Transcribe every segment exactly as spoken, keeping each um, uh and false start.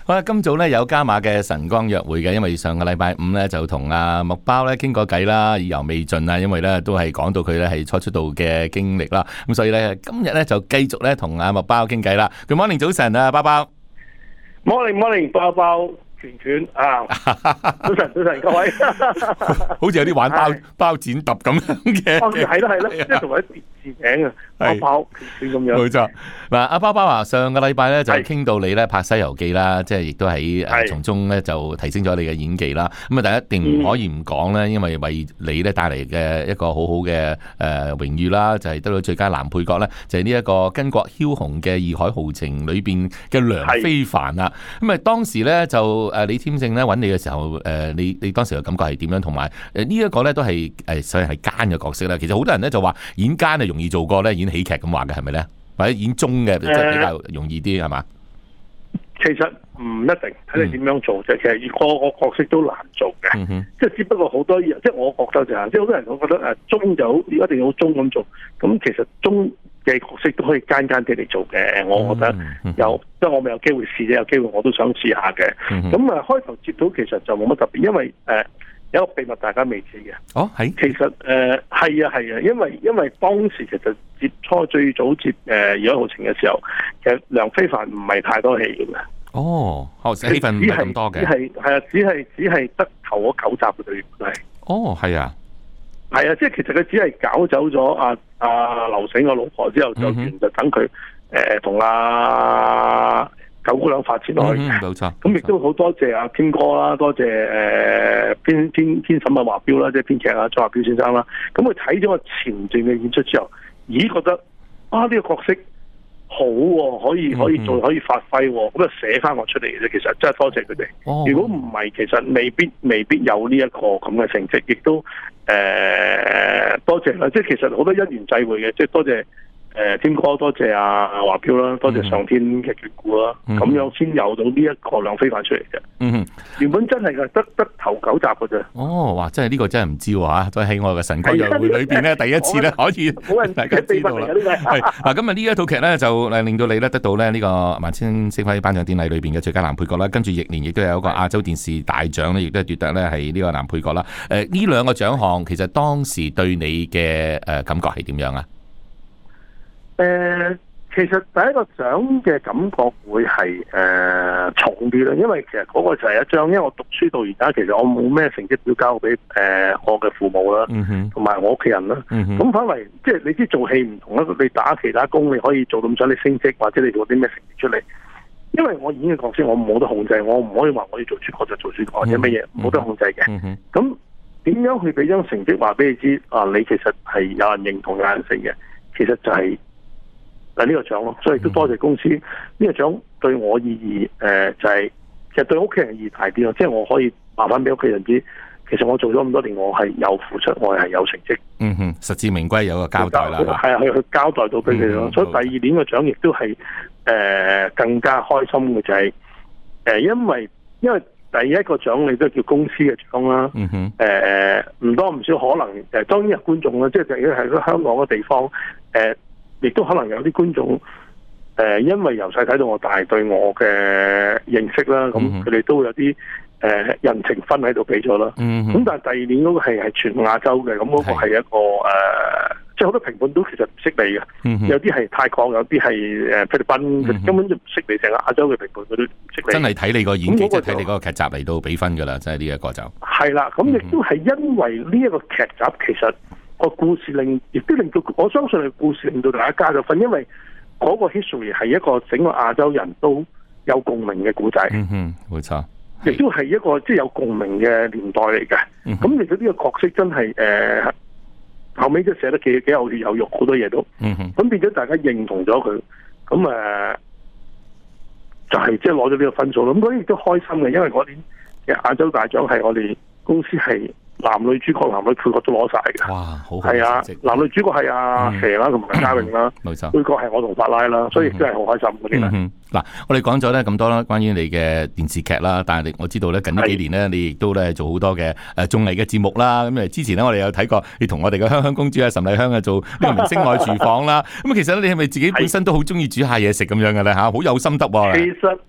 好啦，今早咧有加碼嘅晨光約會嘅，因為上個禮拜五咧就同阿麥包咧傾過偈啦，意猶未盡啊，因為咧都係講到佢咧係初出道嘅經歷啦，咁所以咧今日咧就繼續咧同阿麥包傾偈啦。Good morning，早晨啊，包包。 morning morning， 包包拳拳啊，早晨早晨各位， 好似有啲玩包包剪揼咁樣嘅， 係咯係咯，即係同埋啲字名啊，包包拳拳咁樣。 冇錯。嗱，阿包包啊，上個禮拜咧就傾到你咧拍《西遊記》啦，即係亦都喺誒從中咧就提升咗你嘅演技啦。咁啊，但係一定唔可以唔講咧，因為為你咧帶嚟嘅一個好好嘅誒榮譽啦，就係得到最佳男配角咧，就係呢一個巾幗梟雄嘅《義海豪情》裏邊嘅梁非凡啊。咁啊，當時咧就誒李添勝咧揾你嘅時候，誒你你當時嘅感覺係點樣？同埋誒呢一個咧都係誒所謂係奸嘅角色啦。其實好多人咧就話演奸係容易做過咧演喜劇咁話嘅，係咪咧？或者演忠嘅即係比較容易啲係嘛？ 其實唔一定睇你點樣做啫。嗯、其實個個角色都難做嘅，即係、嗯、哼只不過好多嘢，即係我覺得就係，即係好多人我覺得誒忠就好，一定要忠咁做。咁其實忠嘅角色都可以奸奸地嚟做嘅。我覺得有，即係、嗯、哼我未有機會試啫，有機會我都想試下嘅。咁啊、嗯、開頭接到其實就冇乜特別，因為誒。呃有一個秘密大家未知嘅。哦，係。其實誒係啊係啊，因為因為當時其實接初最早接誒《義海豪情》嘅時候，其實梁非凡唔係太多戲嘅。哦，戲份唔係咁多嘅。只係係啊，只係只係得頭嗰九集嘅對係。哦，係啊，係啊，即係其實佢只係搞走咗阿阿劉醒個老婆之後，就完就等佢誒同阿九姑娘發展落去嘅，冇錯。咁亦都好多謝阿天哥啦，多謝誒編編編審啊華標啦，即係編劇啊張華標先生啦。咁佢睇咗個前段嘅演出之後，咦覺得啊呢、這個角色好喎、啊，可以可以做可以發揮喎、啊，咁就寫翻我出嚟嘅啫。其實真係多謝佢哋。哦、如果唔係，其實未必未必有呢一個咁嘅成績，亦都誒、呃、多謝啦。即係其實好多因緣際會嘅，即係多謝。誒，天哥多謝阿華標啦，多謝上天嘅眷顧啦，咁、嗯、樣先有到呢一個梁非凡出嚟嘅。嗯哼，原本真係嘅，得得頭九集嘅啫。哦，哇，真係呢個真係唔知喎嚇，所以喺我嘅晨光約會裏邊咧，第一次咧可以冇人大家知道啦。係嗱，今日呢一套劇咧就誒令到你咧得到咧呢個萬千星輝頒獎典禮裏邊嘅最佳男配角啦，跟住翌年亦都有一個亞洲電視大獎咧，亦都係奪得咧係呢個男配角啦。誒，呢兩個獎項其實當時對你嘅誒感覺係點樣啊？誒、呃，其實第一個獎嘅感覺會係誒、呃、重啲啦，因為其實嗰個就係一張，因為我讀書到而家，其實我冇咩成績表交俾誒我嘅父母啦，同埋、嗯、哼我屋企人啦。咁、嗯、哼反為即係你知做戲唔同啦，你打其他工你可以做咁想你升職，或者你做啲咩成績出嚟。因為我演嘅角色我冇得控制，我唔可以話我要做主角就做主角，或者乜嘢冇得控制嘅。咁點、嗯、哼樣去俾張成績話俾你知啊？你其實係有人認同有人成嘅，其實就係、是。嗱呢個獎咯，所以都多謝公司呢、嗯、個獎對我意義誒、呃、就係、是、其實對屋企人意義大啲咯，即係我可以話翻俾屋企人知，其實我做咗咁多年，我係有付出，我係有成績。嗯哼，實至名歸有個交代啦。係啊，去交代到俾佢咯。嗯、所以第二年嘅獎亦都係誒、呃、更加開心嘅就係、是、誒、呃，因為因為第一個獎你都叫公司嘅獎啦。嗯哼，誒唔、呃、多唔少可能誒、呃，當然係觀眾啦，即係係喺香港嘅地方誒。呃亦都可能有啲觀眾，誒、呃，因為由細睇到我大，對我嘅認識啦，咁佢哋都會有啲誒、呃、人情分喺度俾咗啦。咁、嗯、哼但係第二年嗰個係係全亞洲嘅，咁嗰個係一個誒是、呃，即係好多評判都其實唔識你嘅，嗯、哼有啲係泰國，有啲係誒菲律賓，嗯、哼根本就唔識你，成個亞洲嘅評判佢都唔識你。真係睇你個演技，即係睇你嗰個劇集嚟到比分㗎啦，即係呢一個就係啦。咁亦都係因為呢一個劇集其實。個故事令亦都令到我相信，個故事令到大家加咗分，因為嗰個 history 係一個整個亞洲人都有共鳴嘅故仔。嗯哼，冇錯，亦都係一個即係有共鳴嘅年代嚟嘅。咁亦都呢個角色真係誒、呃、後尾都寫得幾幾有血有肉，好多嘢都。嗯哼，咁變咗大家認同咗佢，咁誒、呃、就係即係攞咗呢個分數咯。咁嗰啲亦都開心嘅，因為嗰年嘅亞洲大獎係我哋公司係。男女主角、男女配角都攞晒嘅，哇，好係啊！男女主角係阿蛇啦，同埋嘉穎啦，冇錯。配角係我同法拉啦，所以真係好開心嗰啲啦。嗱，我哋講咗咧咁多啦，關於你嘅電視劇啦，但係我知道咧近呢幾年咧，你亦都咧做好多嘅誒綜藝嘅節目啦。咁誒之前咧，我哋有睇過你同我哋嘅香香公主啊、岑麗香啊做呢個明星愛廚房啦。咁其實咧，你係咪自己本身都好中意煮下嘢食咁樣嘅咧嚇？好有心得喎。其實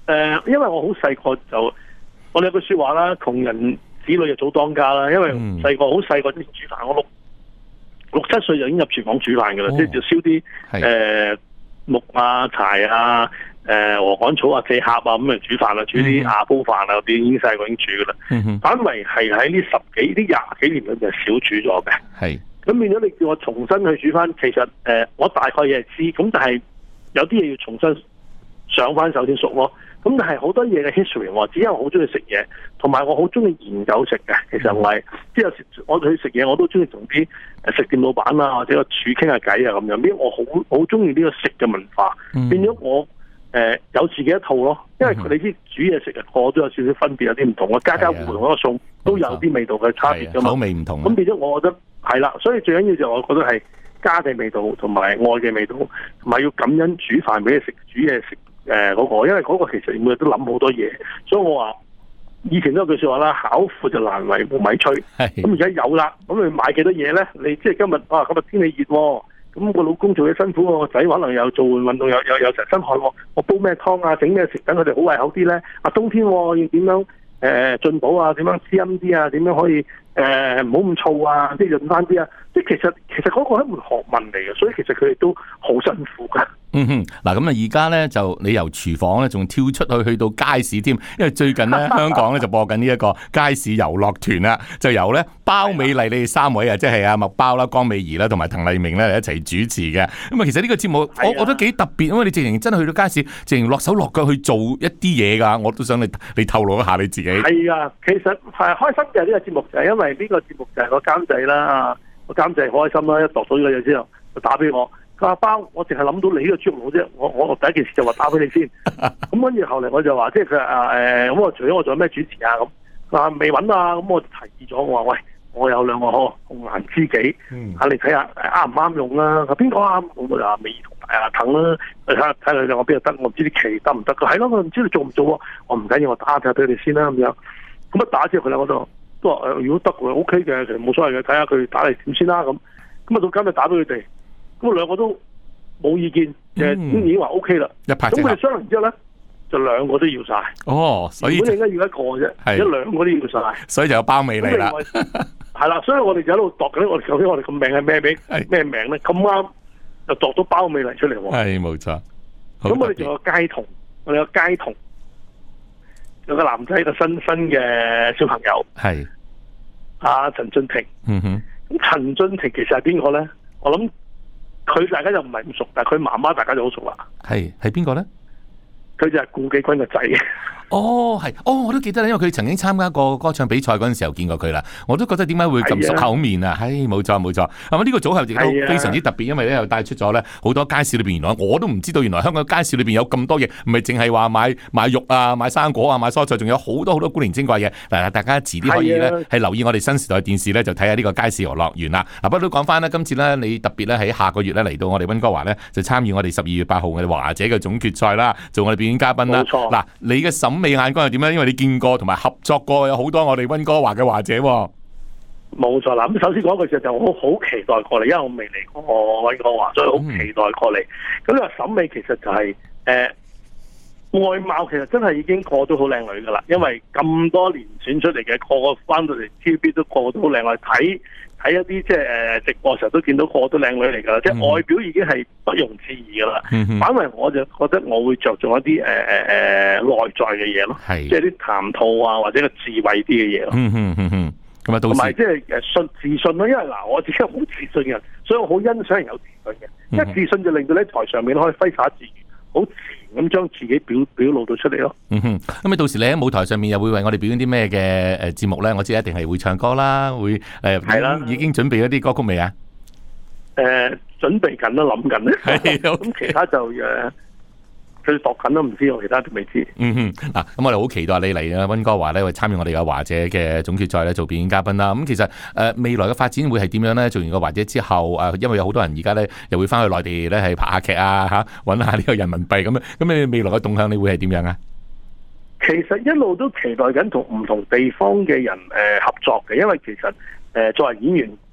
呃，因為我好細個就，我哋有句説話啦，窮人子女就早當家啦。因為細個好細個啲煮飯，我六六七歲就已經入廚房煮飯㗎啦，即係就燒啲誒木啊、柴啊、誒、呃、禾稈草啊、蔗殼啊咁嚟煮飯啦，煮啲瓦煲飯啊嗰啲已經細個已經煮㗎啦。嗯、反為係喺呢十幾、呢廿幾年裏面少煮咗嘅。係。咁變咗你叫我重新去煮翻，其實誒、呃、我大概嘢係知，咁但係有啲嘢要重新上翻手先熟咯。咁但係好多嘢嘅 history， 我只係我好中意食嘢，同埋我好中意研究食嘅。其實我係即係有時我去食嘢，我都中意同啲誒食店老闆啊或者個廚傾下偈啊咁樣。因為我好好中意呢個食嘅文化，嗯、變咗我誒、呃、有自己一套咯。因為佢哋知煮嘢食啊，個個都有少少分別，有啲唔同啊，家家戶戶同一個餸都有啲味道嘅差別㗎嘛，口味唔同。咁變咗我覺得係啦，所以最緊要就我覺得係家嘅味道同埋愛嘅味道，同埋要感恩煮飯俾你食，煮嘢食。誒、呃、嗰、那個，因為嗰個其實每日都諗好多嘢，所以我話以前都有句説話啦，巧婦就難為無米炊。咁而家有啦，咁你買幾多嘢咧？你即係今日啊，今日天氣熱喎，咁個老公做嘢辛苦喎，個仔可能又做完運動又又又成身汗喎，我煲咩湯啊，整咩食等佢哋好胃口啲咧？啊，冬天喎要點樣誒進補啊？點樣滋陰啲啊？點樣可以誒唔好咁燥啊？即係潤翻啲啊？即係其實其實嗰個係一門學問嚟嘅，所以其實佢哋都好辛苦㗎。 嗯哼，嗱咁啊，而家咧就你由廚房咧，仲跳出去去到街市添，因為最近咧香港咧就播緊呢一個街市遊樂團啦，就由咧包美麗你哋三位啊，即係阿麥包啦、江美儀啦同埋滕麗明咧一齊主持嘅。咁啊，其實呢個節目我我覺得幾特別，因為你直情真係去到街市，直情落手落腳去做一啲嘢㗎。我都想你你透露一下你自己。係啊，其實係開心嘅呢個節目，就係因為呢個節目就係個監製啦，個監製開心啦，一度到呢個嘢之後就打俾我。佢話包，我淨係諗到你呢個豬肉佬啫，我我第一件事就話打俾你先。咁跟住後嚟我就話，即係佢話誒，咁我除咗我仲有咩主持啊？咁佢話未揾啊，咁我就提議咗，我話喂，我有兩個紅顏知己，嚇、嗯、你睇下啱唔啱用啊？佢邊個啱？我就話美儀同阿滕啦，睇下睇下兩個邊度得，我唔知啲期得唔得。佢係咯，我唔知你做唔做喎。我唔緊要，我打下俾你哋先啦咁樣。咁一打之後佢兩個都都話誒，如果得嘅 O K 嘅，其實冇所謂嘅，睇下佢打嚟點先啦咁。咁啊到今日打俾佢哋。咁兩個都冇意見，誒、嗯、已經話 O K 啦。咁佢哋商量之後咧，就兩個都要晒。哦，所以本應該要一個啫，一兩個都要晒。所以就有包美麗啦。係啦，所以我哋就喺度度緊，我哋究竟我哋個名係咩名？咩名咧？咁啱就度到包美麗出嚟喎。係冇錯。咁我哋仲有街童，我哋有街童，有個男仔一個新新嘅小朋友。係。阿陳俊廷。嗯哼。咁陳俊廷其實係邊個咧？我諗。佢大家就唔係咁熟，但係佢媽媽大家就好熟啦。係係邊個咧？佢就係顧紀筠個仔。哦，係，哦，我都記得啦，因為佢曾經參加過歌唱比賽嗰陣時候見過佢啦。我都覺得點解會咁熟口面啊？係冇錯冇錯。咁呢個組合亦都非常之特別，因為咧又帶出咗咧好多街市裏邊，原來我都唔知道，原來香港街市裏邊有咁多嘢，唔係淨係話買買肉啊、買生果啊、買蔬菜，仲有好多好多古靈精怪嘅。嗱，大家遲啲可以咧係留意我哋新時代電視咧，就睇下呢個街市遊樂園啦。嗱，不過都講翻啦，今次咧你特別咧喺下個月咧嚟到我哋溫哥華咧，就參與我哋十二月八號嘅華姐嘅總決賽啦，做我哋表演嘉賓啦。冇錯。嗱，你嘅審美眼光係點咧？因為你見過同埋合作過有好多我哋溫哥華嘅華姐。冇錯啦，咁首先講一句就我好期待過嚟，因為我未嚟過溫哥華，所以好期待過嚟。咁你話審美其實就係、是、誒、呃、外貌，其實真係已經個個都好靚女噶啦，因為咁多年選出嚟嘅個個翻到嚟 T V B 都個個都好靚女，睇睇一啲即係誒直播嘅時候都見到個個都靚女嚟噶啦，即係外表已經係不容置疑噶啦。反為我就覺得我會着重一啲誒誒誒內在嘅嘢咯，即係啲談吐啊或者個智慧啲嘅嘢咯。嗯嗯嗯嗯，咁啊，同埋即係誒信自信咯，因為嗱我自己係好自信嘅人，所以我好欣賞人有自信嘅，因為自信就令到你喺台上面可以揮灑自如，好自然咁將自己表表露到出嚟咯。嗯哼，咁你到時你喺舞台上面又會為我哋表演啲咩嘅誒節目咧？我知一定係會唱歌啦，會誒係啦，已經準備咗啲歌曲未啊？誒、呃，準備緊啦，諗緊咧。係咁，其他就誒。佢度緊都唔知，我其他都未知。嗯哼，嗱，咁我哋好期待你嚟啊溫哥華咧，會參與我哋嘅華姐嘅總決賽咧，做表演嘉賓啦。咁其實誒、呃、未來嘅發展會係點樣咧？做完個華姐之後，誒、呃、因為有好多人而家咧又會翻去內地咧係拍下劇啊，嚇揾下呢個人民幣咁樣。咁你未來嘅動向你會係點樣啊？其實一路都期待緊同唔同地方嘅人誒、呃、合作嘅，因為其實誒、呃、作為演員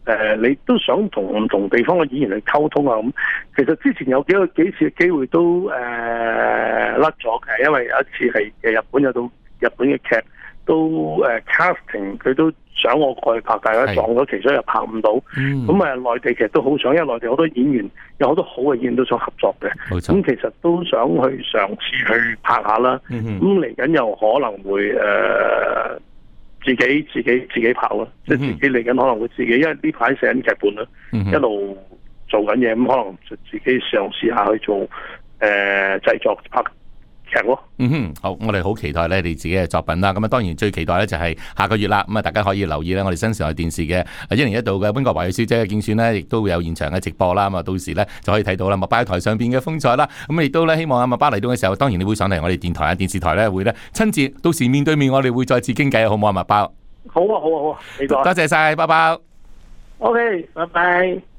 呃、你都想同唔同地方嘅演員去溝通啊咁。其實之前有幾個幾次嘅機會都誒甩咗嘅，因為有一次係誒日本有套日本嘅劇都誒、呃、casting 佢都想我過去拍，大家撞咗期，所以又拍唔到。咁啊內地其實都好想，因為內地好多演員有好多好嘅演員都想合作嘅。咁其實都想去嘗試去拍下啦。咁嚟緊又可能會誒。呃自己自己自己拍咯，即係自己嚟緊可能會自己，因為呢排寫緊劇本啦，嗯、一路做緊嘢，咁可能就自己嘗試下去做誒、呃、製作拍劇咯。 嗯哼，好，我哋好期待咧你自己嘅作品啦。咁啊，當然最期待咧就係下個月啦。咁啊，大家可以留意咧，我哋新時代電視嘅一年一度嘅溫哥華小姐嘅競選呢，亦都會有現場嘅直播啦。咁啊，到時咧就可以睇到啦，麥巴喺台上邊嘅風采啦。咁亦都咧希望阿麥巴嚟到嘅時候，當然你會上嚟我哋電台啊、電視台咧會咧親自到時面對面，我哋會再次傾偈，好唔好啊，麥巴？ 好啊，好啊，好啊， 多謝晒，包包。 OK，拜拜。